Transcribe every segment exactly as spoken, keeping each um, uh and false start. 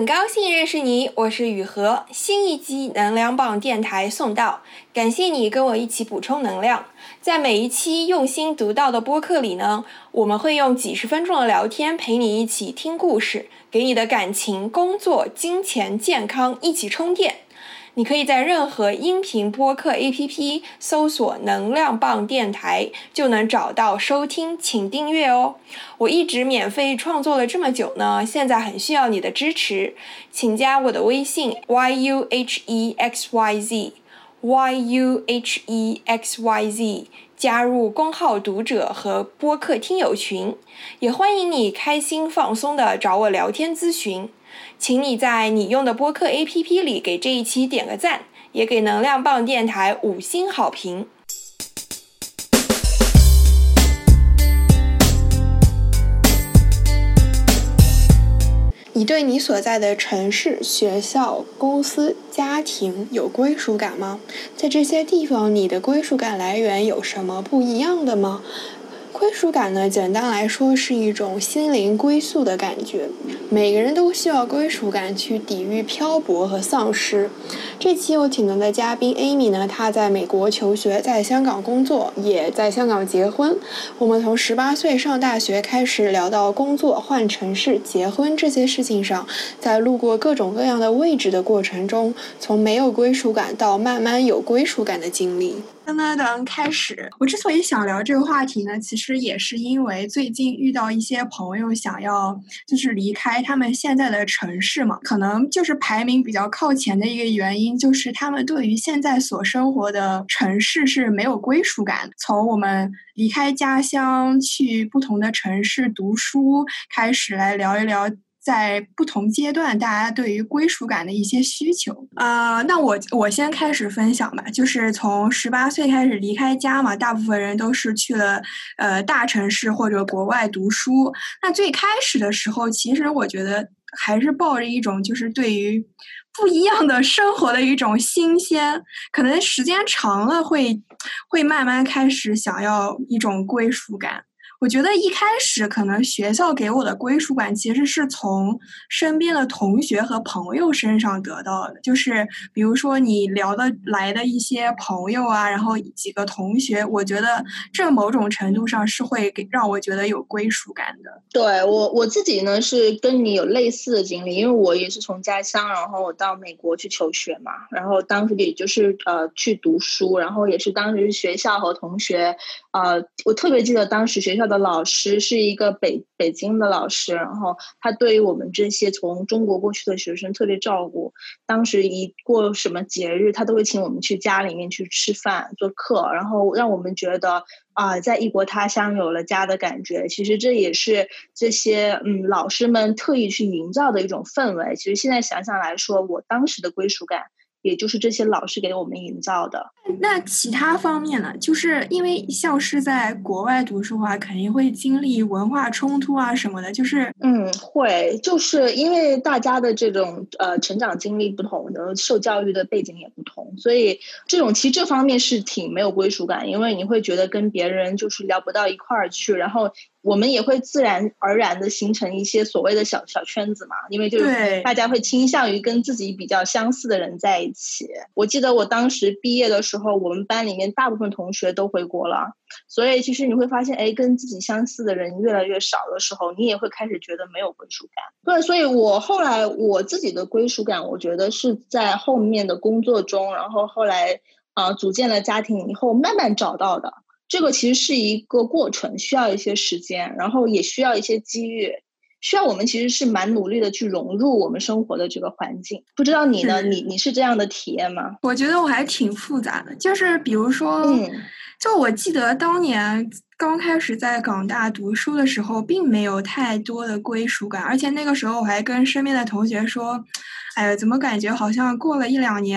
很高兴认识你，我是雨禾。新一期能量棒电台送到，感谢你跟我一起补充能量。在每一期用心读到的播客里呢，我们会用几十分钟的聊天陪你一起听故事，给你的感情、工作、金钱、健康一起充电。你可以在任何音频播客 A P P 搜索能量棒电台，就能找到收听，请订阅哦。我一直免费创作了这么久呢，现在很需要你的支持，请加我的微信 Y U H E X Y Z Y U H E X Y Z， 加入公号读者和播客听友群，也欢迎你开心放松的找我聊天咨询。请你在你用的播客 A P P 里给这一期点个赞，也给能量棒电台五星好评。你对你所在的城市、学校、公司、家庭有归属感吗？在这些地方，你的归属感来源有什么不一样的吗？归属感呢，简单来说是一种心灵归宿的感觉。每个人都需要归属感去抵御漂泊和丧失。这期我请到的嘉宾 Amy 呢，她在美国求学，在香港工作，也在香港结婚。我们从十八岁上大学开始聊到工作、换城市、结婚这些事情上，在路过各种各样的位置的过程中，从没有归属感到慢慢有归属感的经历。噔噔噔，开始。我之所以想聊这个话题呢，其实也是因为最近遇到一些朋友想要就是离开他们现在的城市嘛，可能就是排名比较靠前的一个原因，就是他们对于现在所生活的城市是没有归属感。从我们离开家乡去不同的城市读书开始，来聊一聊在不同阶段大家对于归属感的一些需求。呃，那我我先开始分享吧，就是从十八岁开始离开家嘛，大部分人都是去了呃大城市或者国外读书。那最开始的时候，其实我觉得还是抱着一种就是对于不一样的生活的一种新鲜，可能时间长了会会慢慢开始想要一种归属感。我觉得一开始可能学校给我的归属感其实是从身边的同学和朋友身上得到的，就是比如说你聊得来的一些朋友啊，然后几个同学，我觉得这某种程度上是会给让我觉得有归属感的。 对，我我自己呢是跟你有类似的经历，因为我也是从家乡，然后我到美国去求学嘛，然后当时也就是呃去读书，然后也是当时学校和同学，呃，我特别记得当时学校的老师是一个北北京的老师，然后他对于我们这些从中国过去的学生特别照顾。当时一过什么节日，他都会请我们去家里面去吃饭做客，然后让我们觉得啊、呃，在异国他乡有了家的感觉。其实这也是这些嗯老师们特意去营造的一种氛围。其实现在想想来说，我当时的归属感也就是这些老师给我们营造的。 那其他方面呢？就是因为像是在国外读书的话，肯定会经历文化冲突啊什么的，就是嗯，会，就是因为大家的这种呃成长经历不同的，受教育的背景也不同，所以这种其实这方面是挺没有归属感，因为你会觉得跟别人就是聊不到一块儿去，然后我们也会自然而然的形成一些所谓的小小圈子嘛，因为就是大家会倾向于跟自己比较相似的人在一起。我记得我当时毕业的时候，我们班里面大部分同学都回国了，所以其实你会发现，哎，跟自己相似的人越来越少的时候，你也会开始觉得没有归属感。对，所以我后来我自己的归属感，我觉得是在后面的工作中，然后后来啊、呃、组建了家庭以后慢慢找到的。这个其实是一个过程，需要一些时间，然后也需要一些机遇，需要我们其实是蛮努力的去融入我们生活的这个环境。不知道你呢？你你是这样的体验吗？ 我觉得我还挺复杂的，就是比如说， 嗯， 就我记得当年刚开始在港大读书的时候，并没有太多的归属感，而且那个时候我还跟身边的同学说，哎呀，怎么感觉好像过了一两年，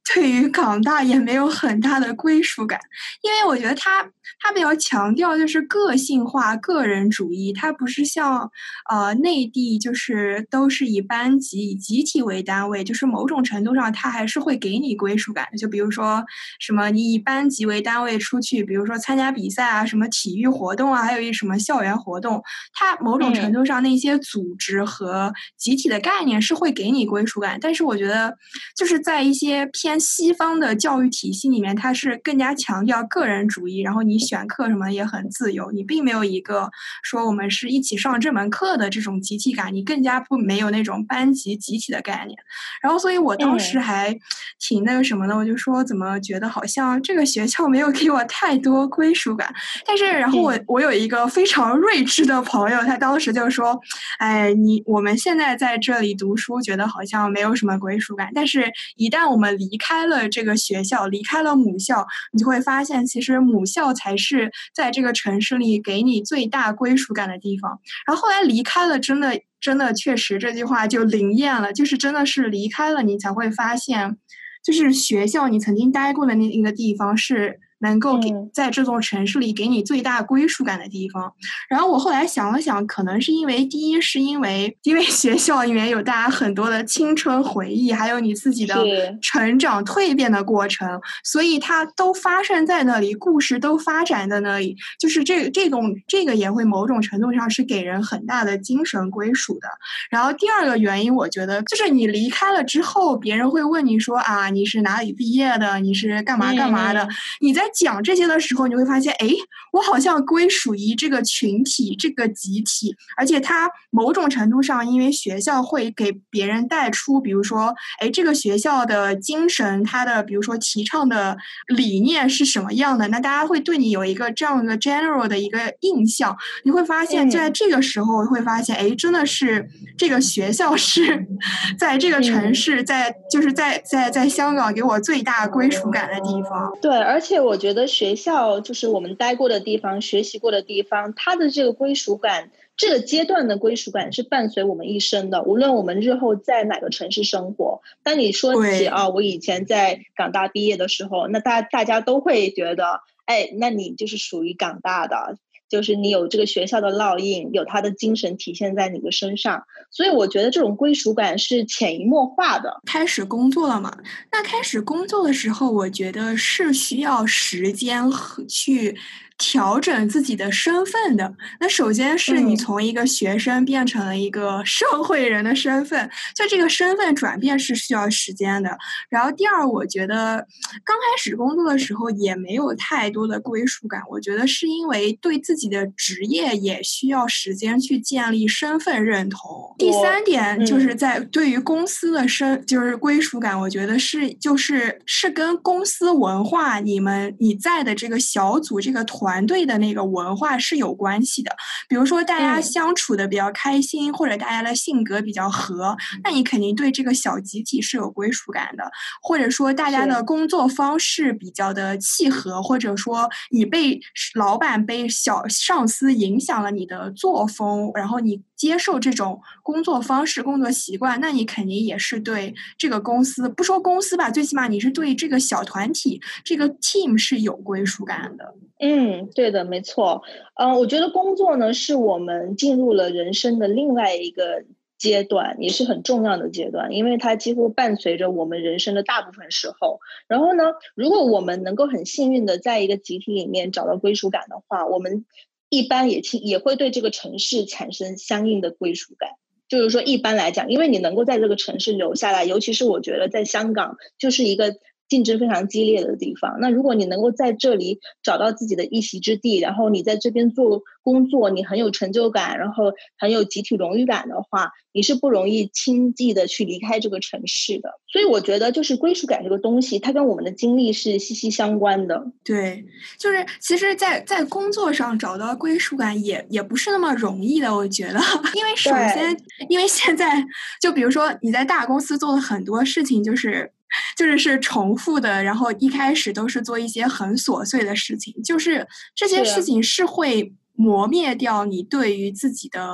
对于港大也没有很大的归属感，因为我觉得它它比较强调就是个性化、个人主义，它不是像呃内地就是都是以班级、以集体为单位，就是某种程度上它还是会给你归属感的。就比如说什么你以班级为单位出去，比如说参加比赛啊、什么体育活动啊，还有一什么校园活动，它某种程度上那些组织和集体的概念是会给你归属感。但是我觉得就是在一些偏西方的教育体系里面，它是更加强调个人主义，然后你选课什么也很自由，你并没有一个说我们是一起上这门课的这种集体感，你更加不没有那种班级集体的概念。然后所以我当时还挺那个什么的，我就说怎么觉得好像这个学校没有给我太多归属感。但是然后我我有一个非常睿智的朋友，他当时就说，哎，你我们现在在这里读书觉得好像没有什么归属感，但是一旦我们离开了这个学校，离开了母校，你就会发现其实母校才是在这个城市里给你最大归属感的地方。然后后来离开了，真的真的确实这句话就灵验了，就是真的是离开了你才会发现，就是学校你曾经待过的那一个地方是能够给在这座城市里给你最大归属感的地方。然后我后来想了想，可能是因为第一是因为因为学校里面有大家很多的青春回忆，还有你自己的成长蜕变的过程，所以它都发生在那里，故事都发展在那里，就是这这种这个也会某种程度上是给人很大的精神归属的。然后第二个原因，我觉得就是你离开了之后，别人会问你说啊，你是哪里毕业的，你是干嘛干嘛的，嗯、你在讲这些的时候，你会发现，哎，我好像归属于这个群体、这个集体，而且它某种程度上，因为学校会给别人带出，比如说，哎，这个学校的精神，它的比如说提倡的理念是什么样的，那大家会对你有一个这样的 general 的一个印象，你会发现，就在这个时候会发现，哎，真的是这个学校是在这个城市，在就是在在在香港给我最大归属感的地方。 对，而且我觉得学校就是我们待过的地方、学习过的地方，它的这个归属感，这个阶段的归属感是伴随我们一生的。无论我们日后在哪个城市生活，当你说起啊，我以前在港大毕业的时候，那大大家都会觉得，哎，那你就是属于港大的。就是你有这个学校的烙印，有他的精神体现在你的身上，所以我觉得这种归属感是潜移默化的。 开始工作了嘛，那开始工作的时候，我觉得是需要时间和去调整自己的身份的。那首先是你从一个学生变成了一个社会人的身份，嗯、就这个身份转变是需要时间的。然后第二，我觉得刚开始工作的时候也没有太多的归属感，我觉得是因为对自己的职业也需要时间去建立身份认同。第三点就是在对于公司的身就是归属感，我觉得是就是是跟公司文化，你们你在的这个小组这个团。团队的那个文化是有关系的，比如说大家相处的比较开心，嗯、或者大家的性格比较合，那你肯定对这个小集体是有归属感的。或者说大家的工作方式比较的契合，或者说你被老板被小上司影响了你的作风，然后你接受这种工作方式、工作习惯，那你肯定也是对这个公司，不说公司吧，最起码你是对这个小团体、这个 team 是有归属感的。 嗯，对的，没错。嗯、呃，我觉得工作呢，是我们进入了人生的另外一个阶段，也是很重要的阶段，因为它几乎伴随着我们人生的大部分时候。然后呢，如果我们能够很幸运的在一个集体里面找到归属感的话，我们一般也也会对这个城市产生相应的归属感。就是说一般来讲，因为你能够在这个城市留下来，尤其是我觉得在香港就是一个竞争非常激烈的地方，那如果你能够在这里找到自己的一席之地，然后你在这边做工作，你很有成就感，然后很有集体荣誉感的话，你是不容易轻易的去离开这个城市的。所以我觉得就是归属感这个东西，它跟我们的经历是息息相关的。 对，就是其实在在工作上找到归属感也也不是那么容易的，我觉得。因为首先因为现在就比如说你在大公司做的很多事情就是就是是重复的，然后一开始都是做一些很琐碎的事情，就是这些事情是会磨灭掉你对于自己的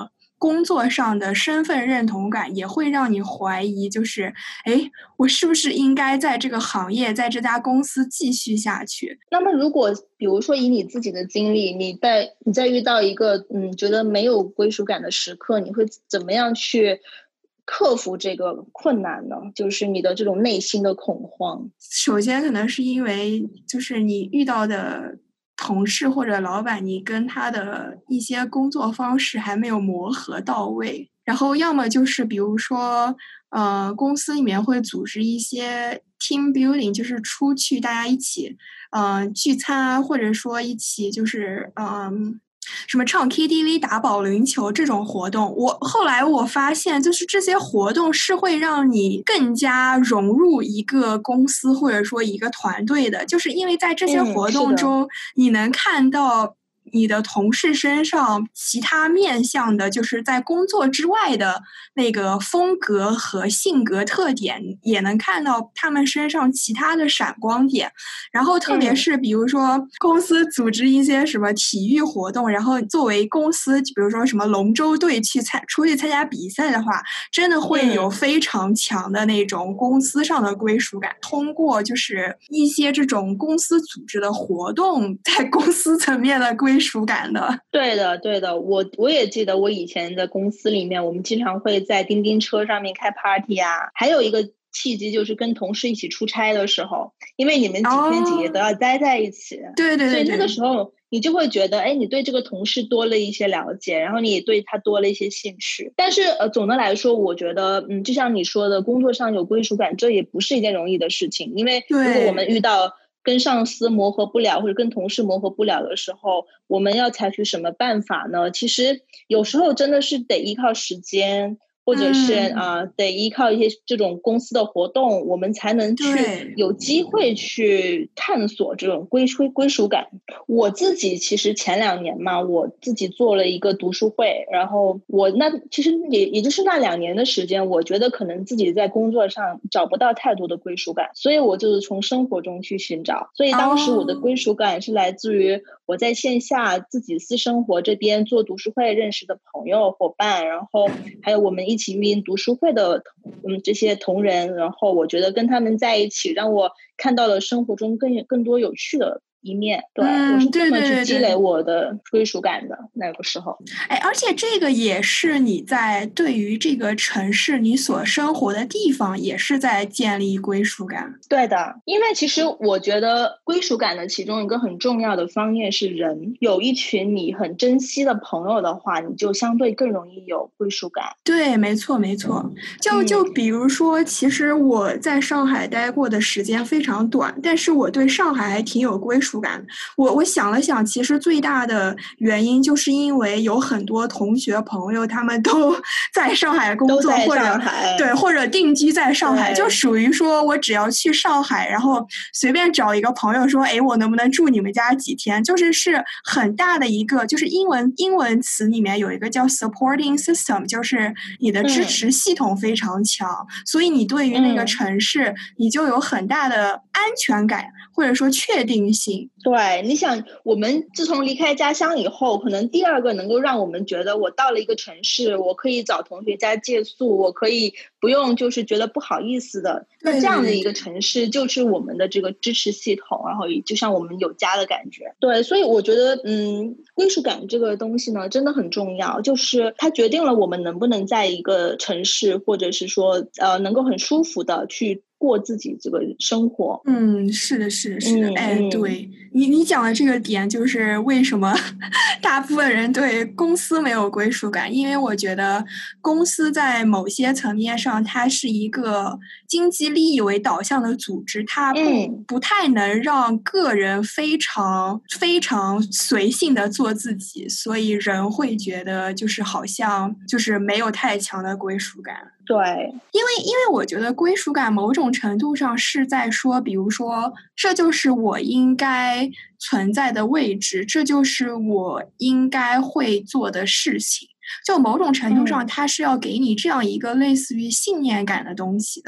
工作上的身份认同感，也会让你怀疑，就是哎，我是不是应该在这个行业，在这家公司继续下去？ 那么如果比如说以你自己的经历，你在你在遇到一个嗯觉得没有归属感的时刻，你会怎么样去克服这个困难呢？就是你的这种内心的恐慌。 首先可能是因为就是你遇到的同事或者老板，你跟他的一些工作方式还没有磨合到位，然后要么就是比如说呃公司里面会组织一些 team building， 就是出去大家一起呃聚餐啊，或者说一起就是嗯、呃什么唱 K T V 打保龄球这种活动，我后来我发现就是这些活动是会让你更加融入一个公司或者说一个团队的，就是因为在这些活动中、嗯、你能看到你的同事身上其他面向的，就是在工作之外的那个风格和性格特点，也能看到他们身上其他的闪光点。然后特别是比如说公司组织一些什么体育活动，然后作为公司比如说什么龙舟队去参出去参加比赛的话，真的会有非常强的那种公司上的归属感。通过就是一些这种公司组织的活动，在公司层面的归属感的。 对的对的，我我也记得我以前的公司里面，我们经常会在叮叮车上面开 party 啊，还有一个契机就是跟同事一起出差的时候，因为你们几天几夜都要待在一起、哦、 对对对， 所以那个时候你就会觉得哎，你对这个同事多了一些了解，然后你也对他多了一些兴趣。但是呃，总的来说我觉得嗯，就像你说的，工作上有归属感，这也不是一件容易的事情。因为如果我们遇到跟上司磨合不了或者跟同事磨合不了的时候，我们要采取什么办法呢？其实有时候真的是得依靠时间，或者是啊、嗯呃，得依靠一些这种公司的活动，我们才能去有机会去探索这种归归归属感。我自己其实前两年嘛，我自己做了一个读书会，然后我那其实也也就是那两年的时间，我觉得可能自己在工作上找不到太多的归属感，所以我就是从生活中去寻找。所以当时我的归属感是来自于我在线下自己私生活这边做读书会认识的朋友伙伴，然后还有我们一起运营读书会的嗯这些同仁，然后我觉得跟他们在一起，让我看到了生活中更更多有趣的一面。对、嗯、我是这么去积累我的归属感的。那个时候哎，而且这个也是你在对于这个城市你所生活的地方也是在建立归属感。 对的，因为其实我觉得归属感的其中一个很重要的方面是人，有一群你很珍惜的朋友的话，你就相对更容易有归属感。 对，没错没错。就就比如说、嗯、其实我在上海待过的时间非常短，但是我对上海还挺有归属感。我我想了想，其实最大的原因就是因为有很多同学朋友他们都在上海工作，或者对，或者定居在上海，就属于说我只要去上海，然后随便找一个朋友说，哎，我能不能住你们家几天？就是是很大的一个，就是英文英文词里面有一个叫 supporting system， 就是你的支持系统非常强，嗯、所以你对于那个城市、嗯，你就有很大的安全感，或者说确定性。 对，你想，我们自从离开家乡以后，可能第二个能够让我们觉得我到了一个城市，我可以找同学家借宿，我可以不用就是觉得不好意思的，那这样的一个城市就是我们的这个支持系统，然后就像我们有家的感觉。对，所以我觉得嗯，归属感这个东西呢真的很重要，就是它决定了我们能不能在一个城市，或者是说呃能够很舒服的去过自己这个生活。 嗯，是的是的是的、嗯、哎，对，你你讲的这个点就是为什么大部分人对公司没有归属感，因为我觉得公司在某些层面上它是一个经济利益为导向的组织，它不、嗯、不太能让个人非常非常随性的做自己，所以人会觉得就是好像就是没有太强的归属感。 对， 因为因为我觉得归属感某种程度上是在说，比如说这就是我应该存在的位置，这就是我应该会做的事情，就某种程度上它是要给你这样一个类似于信念感的东西的。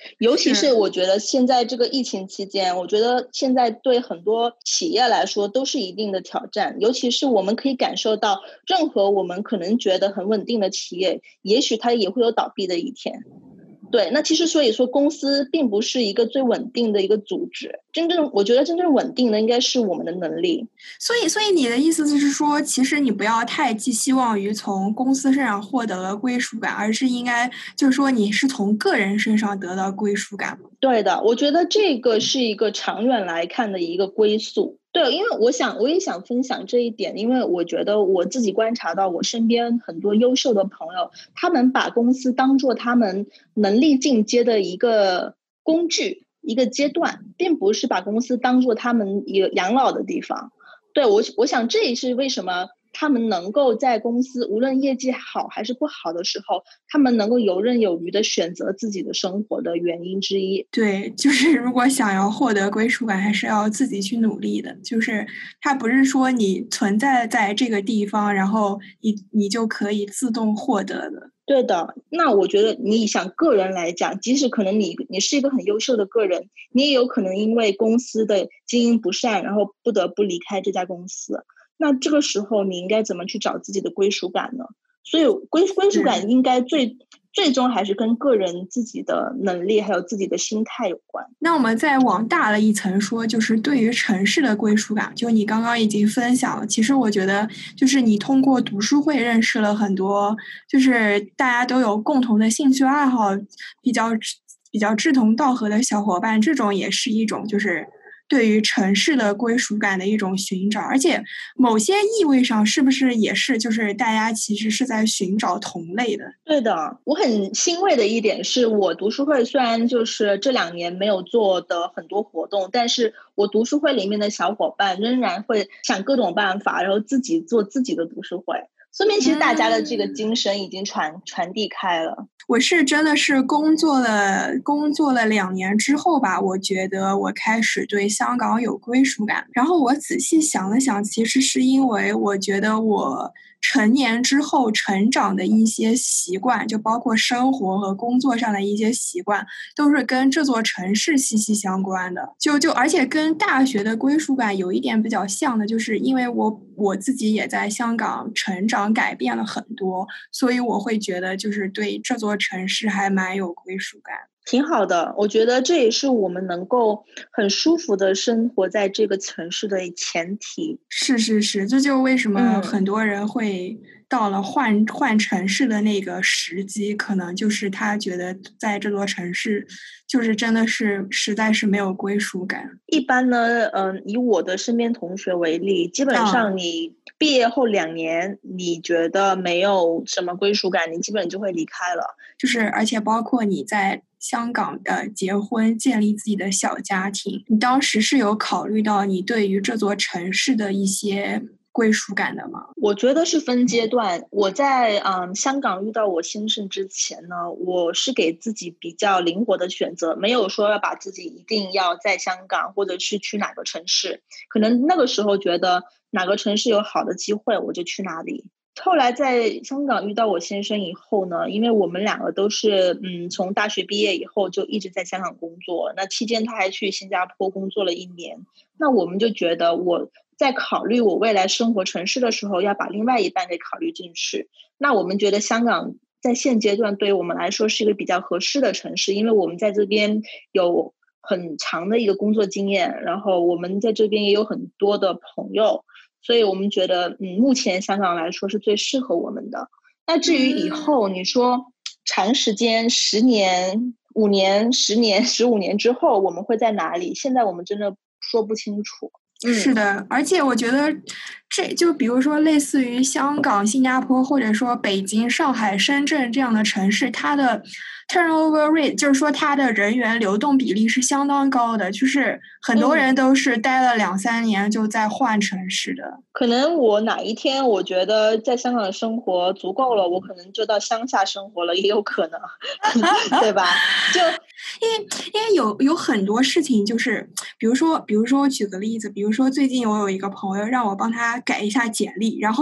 尤其是我觉得现在这个疫情期间，我觉得现在对很多企业来说都是一定的挑战，尤其是我们可以感受到，任何我们可能觉得很稳定的企业，也许它也会有倒闭的一天。对，那其实所以说公司并不是一个最稳定的一个组织，真正我觉得真正稳定的应该是我们的能力。 所以，所以你的意思就是说，其实你不要太寄希望于从公司身上获得了归属感，而是应该就是说你是从个人身上得到归属感。 对的，我觉得这个是一个长远来看的一个归宿。对，因为我想我也想分享这一点，因为我觉得我自己观察到我身边很多优秀的朋友，他们把公司当做他们能力进阶的一个工具，一个阶段，并不是把公司当做他们一个养老的地方。对，我我想这也是为什么他们能够在公司无论业绩好还是不好的时候，他们能够游刃有余的选择自己的生活的原因之一。 对，就是如果想要获得归属感，还是要自己去努力的。就是它不是说你存在在这个地方，然后你你就可以自动获得的。 对的，那我觉得你想个人来讲，即使可能你你是一个很优秀的个人，你也有可能因为公司的经营不善，然后不得不离开这家公司。那这个时候你应该怎么去找自己的归属感呢？所以归归属感应该最最终还是跟个人自己的能力还有自己的心态有关。 那我们再往大了一层说，就是对于城市的归属感，就你刚刚已经分享了。其实我觉得，就是你通过读书会认识了很多，就是大家都有共同的兴趣爱好，比较比较志同道合的小伙伴，这种也是一种就是对于城市的归属感的一种寻找。而且某些意味上是不是也是就是大家其实是在寻找同类的？ 对的，我很欣慰的一点是，我读书会虽然就是这两年没有做的很多活动，但是我读书会里面的小伙伴仍然会想各种办法，然后自己做自己的读书会，说明其实大家的这个精神已经传、嗯、传递开了。 我是真的是工作了工作了两年之后吧，我觉得我开始对香港有归属感。然后我仔细想了想，其实是因为我觉得我成年之后成长的一些习惯，就包括生活和工作上的一些习惯，都是跟这座城市息息相关的。就就而且跟大学的归属感有一点比较像的，就是因为我我自己也在香港成长改变了很多，所以我会觉得就是对这座城市还蛮有归属感。 挺好的，我觉得这也是我们能够很舒服的生活在这个城市的前提。 是是是，这就为什么很多人会到了换、嗯、换城市的那个时机，可能就是他觉得在这座城市就是真的是实在是没有归属感。 一般呢，嗯、呃，以我的身边同学为例，基本上你毕业后两年，嗯、你觉得没有什么归属感，你基本就会离开了。 就是而且包括你在香港的结婚，建立自己的小家庭，你当时是有考虑到你对于这座城市的一些归属感的吗？ 我觉得是分阶段。我在嗯香港遇到我先生之前呢，我是给自己比较灵活的选择，没有说要把自己一定要在香港或者是去哪个城市，可能那个时候觉得哪个城市有好的机会我就去哪里。后来在香港遇到我先生以后呢，因为我们两个都是嗯从大学毕业以后就一直在香港工作，那期间他还去新加坡工作了一年，那我们就觉得我在考虑我未来生活城市的时候要把另外一半给考虑进去。那我们觉得香港在现阶段对于我们来说是一个比较合适的城市，因为我们在这边有很长的一个工作经验，然后我们在这边也有很多的朋友，所以我们觉得嗯，目前香港来说是最适合我们的。那至于以后你说长时间十年五年十年十五年之后我们会在哪里，现在我们真的说不清楚。 嗯、是的，而且我觉得这就比如说类似于香港、新加坡或者说北京、上海、深圳这样的城市，它的 turnover rate 就是说它的人员流动比例是相当高的，就是很多人都是待了两三年就在换城市的、嗯、 可能我哪一天我觉得在香港的生活足够了，我可能就到乡下生活了，也有可能对吧？就因为因为有有很多事情，就是比如说比如说我举个例子，比如说最近我有一个朋友让我帮他改一下简历，然后呢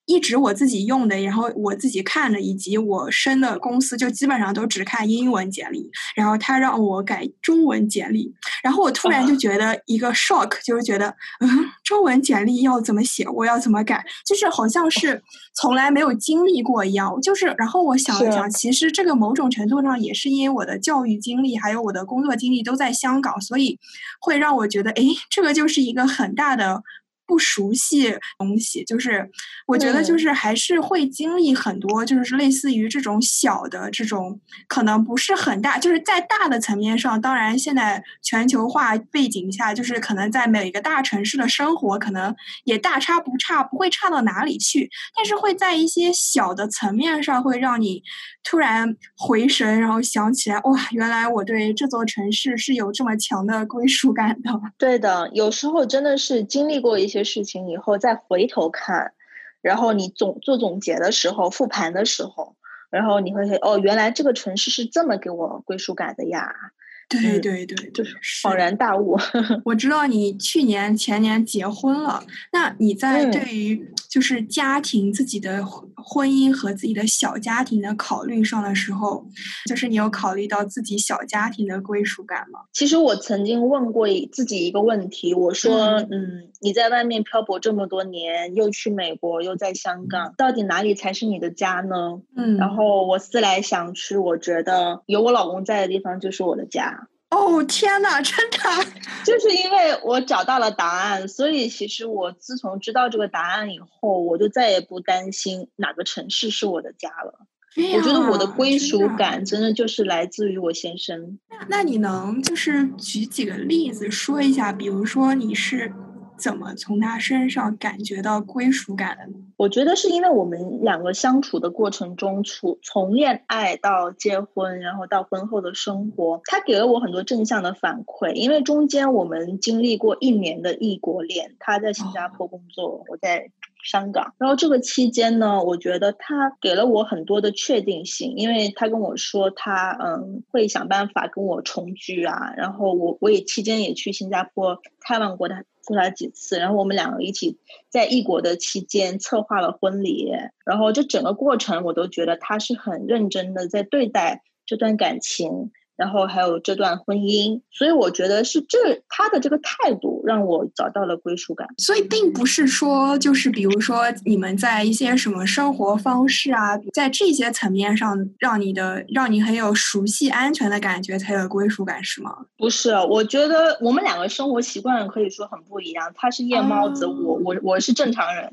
一直我自己用的，然后我自己看的，以及我申的公司就基本上都只看英文简历，然后他让我改中文简历，然后我突然就觉得一个 shock，就是觉得嗯，中文简历要怎么写，我要怎么改，就是好像是从来没有经历过一样。就是然后我想了想，其实这个某种程度上也是因为我的教育经历还有我的工作经历都在香港，所以会让我觉得，哎，这个就是一个很大的不熟悉东西，就是我觉得就是还是会经历很多，就是类似于这种小的这种可能不是很大，就是在大的层面上，当然现在全球化背景下，就是可能在每个大城市的生活可能也大差不差，不会差到哪里去，但是会在一些小的层面上会让你突然回神，然后想起来，哇，原来我对这座城市是有这么强的归属感的。 对的，有时候真的是经历过一些事情以后再回头看，然后你总做总结的时候，复盘的时候，然后你会说，哦，原来这个城市是这么给我归属感的呀。 对对对， 就是恍然大悟。 我知道你去年前年结婚了，那你在对于就是家庭、自己的婚姻和自己的小家庭的考虑上的时候，就是你有考虑到自己小家庭的归属感吗？ 其实我曾经问过自己一个问题，我说，嗯, 嗯你在外面漂泊这么多年，又去美国，又在香港，到底哪里才是你的家呢？ 嗯， 然后我思来想去，我觉得有我老公在的地方就是我的家。 哦，天哪，真的！ 就是因为我找到了答案，所以其实我自从知道这个答案以后，我就再也不担心哪个城市是我的家了。我觉得我的归属感真的就是来自于我先生。 那那你能就是举几个例子说一下，比如说你是怎么从他身上感觉到归属感的呢？ 我觉得是因为我们两个相处的过程中，处从恋爱到结婚，然后到婚后的生活，他给了我很多正向的反馈。因为中间我们经历过一年的异国恋，他在新加坡工作，哦、我在香港。然后这个期间呢，我觉得他给了我很多的确定性，因为他跟我说他嗯会想办法跟我重聚啊，然后我我也期间也去新加坡探望过他。过来几次，然后我们两个一起在异国的期间策划了婚礼，然后这整个过程我都觉得他是很认真的在对待这段感情，然后还有这段婚姻，所以我觉得是这他的这个态度让我找到了归属感。 所以并不是说就是比如说你们在一些什么生活方式啊，在这些层面上让你的让你很有熟悉安全的感觉才有归属感，是吗？ 不是，我觉得我们两个生活习惯可以说很不一样，他是夜猫子，哦、我我我是正常人。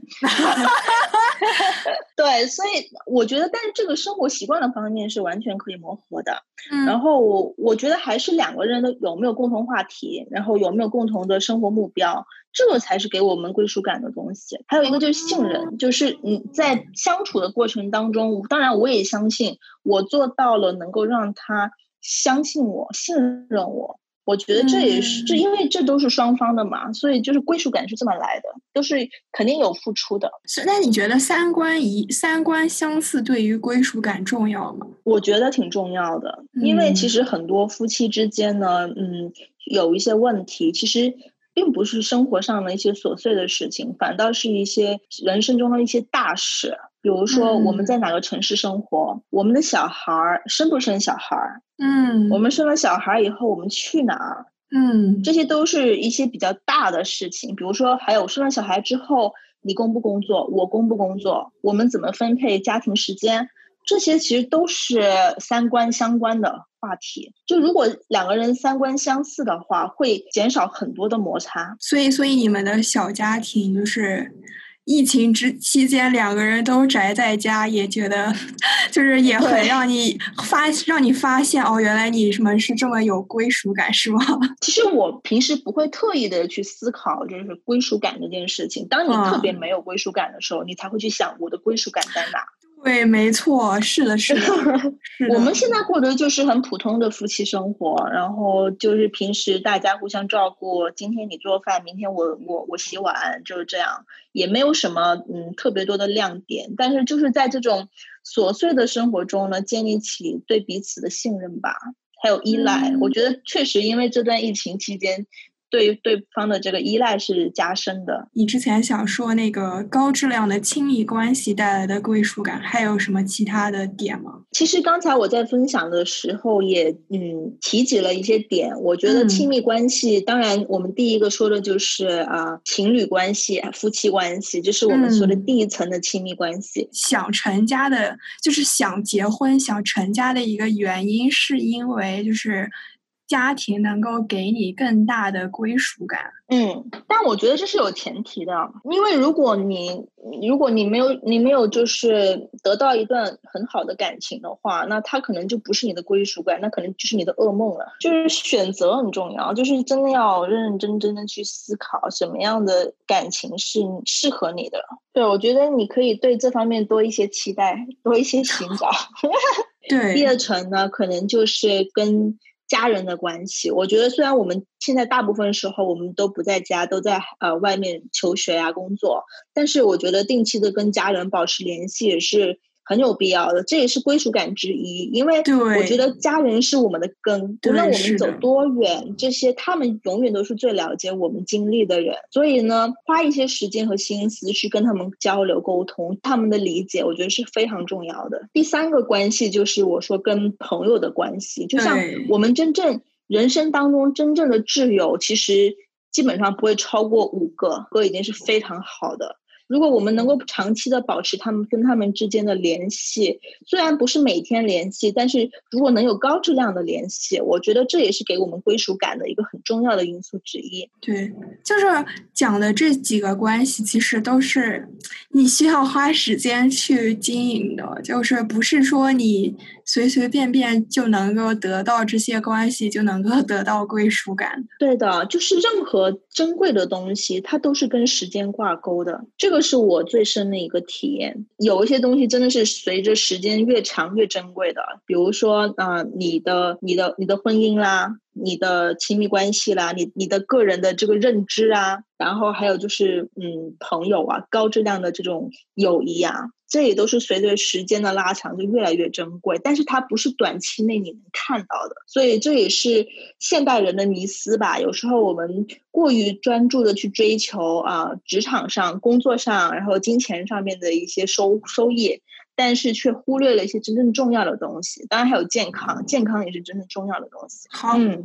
对，所以我觉得但是这个生活习惯的方面是完全可以磨合的。嗯、然后我我觉得还是两个人的有没有共同话题，然后有没有共同的生活目标，这个才是给我们归属感的东西。还有一个就是信任，哦、就是你在相处的过程当中，当然我也相信我做到了能够让他相信我信任我，我觉得这也是、嗯、这因为这都是双方的嘛，所以就是归属感是这么来的，都是肯定有付出的。 那你觉得三观一三观相似对于归属感重要吗？ 我觉得挺重要的，因为其实很多夫妻之间呢，嗯，有一些问题，其实并不是生活上的一些琐碎的事情，反倒是一些人生中的一些大事。比如说我们在哪个城市生活，嗯、我们的小孩生不生小孩，嗯，我们生了小孩以后我们去哪儿，嗯，这些都是一些比较大的事情。比如说还有生了小孩之后你工不工作，我工不工作，我们怎么分配家庭时间，这些其实都是三观相关的话题。就如果两个人三观相似的话，会减少很多的摩擦。 所以所以你们的小家庭就是疫情之期间两个人都宅在家，也觉得就是也很让你发让你发现哦，原来你们是这么有归属感，是吗？ 其实我平时不会特意的去思考就是归属感这件事情，当你特别没有归属感的时候，嗯、你才会去想我的归属感在哪。 对，没错，是的，是的。是的我们现在过的就是很普通的夫妻生活，然后就是平时大家互相照顾，今天你做饭，明天我我我洗碗，就是这样，也没有什么嗯特别多的亮点，但是就是在这种琐碎的生活中呢，建立起对彼此的信任吧，还有依赖。嗯、我觉得确实因为这段疫情期间， 对对方的这个依赖是加深的。 你之前想说那个高质量的亲密关系带来的归属感，还有什么其他的点吗？ 其实刚才我在分享的时候也嗯提及了一些点。我觉得亲密关系、嗯、当然我们第一个说的就是啊、呃、情侣关系、夫妻关系，这是我们说的第一层的亲密关系、嗯、 想成家的就是想结婚想成家的一个原因是因为就是家庭能够给你更大的归属感。 嗯，但我觉得这是有前提的，因为如果你如果你没有你没有就是得到一段很好的感情的话，那它可能就不是你的归属感，那可能就是你的噩梦了。就是选择很重要，就是真的要认认真真的去思考什么样的感情是适合你的。对，我觉得你可以对这方面多一些期待，多一些寻找。 对， 第二层呢，可能就是跟家人的关系。我觉得虽然我们现在大部分时候我们都不在家，都在呃外面求学啊工作，但是我觉得定期的跟家人保持联系也是很有必要的，这也是归属感之一。因为我觉得家人是我们的根，无论我们走多远，这些他们永远都是最了解我们经历的人。所以呢，花一些时间和心思去跟他们交流沟通，他们的理解我觉得是非常重要的。第三个关系就是我说跟朋友的关系，就像我们真正人生当中真正的挚友其实基本上不会超过五个，个已经是非常好的。如果我们能够长期的保持他们跟他们之间的联系，虽然不是每天联系，但是如果能有高质量的联系，我觉得这也是给我们归属感的一个很重要的因素之一。 对，就是讲的这几个关系其实都是你需要花时间去经营的，就是不是说你随随便便就能够得到这些关系就能够得到归属感。 对的，就是任何珍贵的东西它都是跟时间挂钩的，这个是我最深的一个体验。有一些东西真的是随着时间越长越珍贵的，比如说呃，你的你的你的婚姻啦，你的亲密关系啦，你你的个人的这个认知啊，然后还有就是嗯朋友啊，高质量的这种友谊啊，这也都是随着时间的拉长就越来越珍贵，但是它不是短期内你能看到的。所以这也是现代人的迷思吧，有时候我们过于专注的去追求啊、呃、职场上工作上然后金钱上面的一些收收益，但是却忽略了一些真正重要的东西。当然还有健康，健康也是真正重要的东西。 好， 嗯。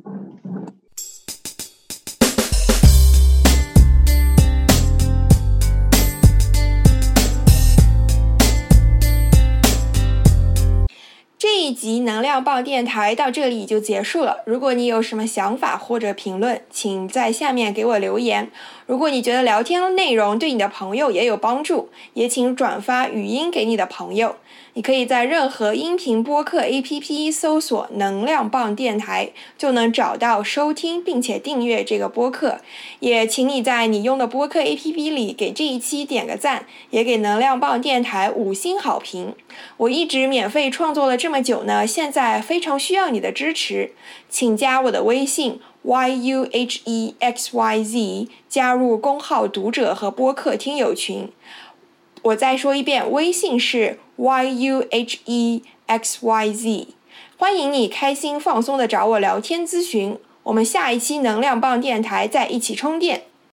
这一集能量棒电台到这里就结束了。如果你有什么想法或者评论，请在下面给我留言。如果你觉得聊天内容对你的朋友也有帮助，也请转发语音给你的朋友。你可以在任何音频播客 A P P 搜索能量棒电台，就能找到收听并且订阅这个播客。也请你在你用的播客 A P P 里给这一期点个赞，也给能量棒电台五星好评。我一直免费创作了这么久呢，现在非常需要你的支持，请加我的微信 Y U H E X Y Z， 加入公号读者和播客听友群。我再说一遍，微信是 Y U H E X Y Z， 欢迎你开心放松的找我聊天咨询。我们下一期能量棒电台再一起充电。